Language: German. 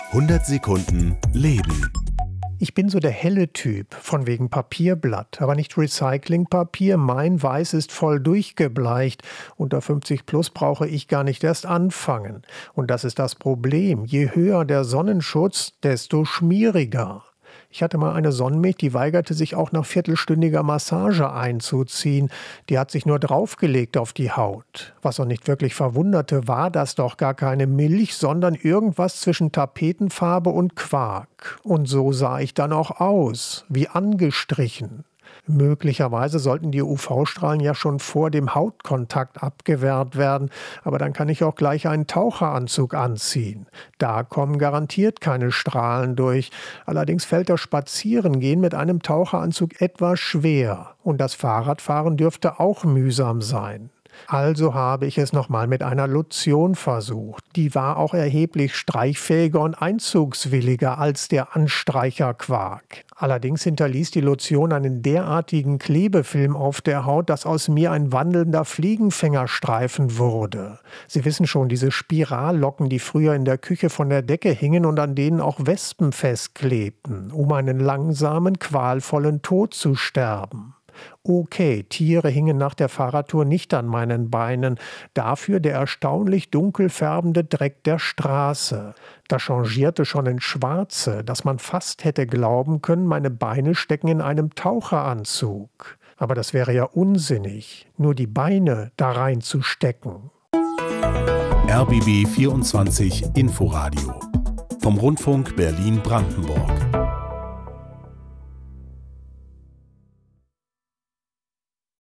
100 Sekunden Leben. Ich bin so der helle Typ, von wegen Papierblatt, aber nicht Recyclingpapier. Mein Weiß ist voll durchgebleicht. Unter 50 plus brauche ich gar nicht erst anfangen. Und das ist das Problem. Je höher der Sonnenschutz, desto schmieriger. Ich hatte mal eine Sonnenmilch, die weigerte sich auch nach viertelstündiger Massage einzuziehen. Die hat sich nur draufgelegt auf die Haut. Was auch nicht wirklich verwunderte, war das doch gar keine Milch, sondern irgendwas zwischen Tapetenfarbe und Quark. Und so sah ich dann auch aus, wie angestrichen. Möglicherweise sollten die UV-Strahlen ja schon vor dem Hautkontakt abgewehrt werden, aber dann kann ich auch gleich einen Taucheranzug anziehen. Da kommen garantiert keine Strahlen durch. Allerdings fällt das Spazierengehen mit einem Taucheranzug etwas schwer und das Fahrradfahren dürfte auch mühsam sein. Also habe ich es nochmal mit einer Lotion versucht. Die war auch erheblich streichfähiger und einzugswilliger als der Anstreicherquark. Allerdings hinterließ die Lotion einen derartigen Klebefilm auf der Haut, dass aus mir ein wandelnder Fliegenfängerstreifen wurde. Sie wissen schon, diese Spirallocken, die früher in der Küche von der Decke hingen und an denen auch Wespen festklebten, um einen langsamen, qualvollen Tod zu sterben. Okay, Tiere hingen nach der Fahrradtour nicht an meinen Beinen, dafür der erstaunlich dunkel färbende Dreck der Straße. Das changierte schon ins Schwarze, dass man fast hätte glauben können, meine Beine stecken in einem Taucheranzug. Aber das wäre ja unsinnig, nur die Beine da reinzustecken. RBB 24 Inforadio vom Rundfunk Berlin-Brandenburg.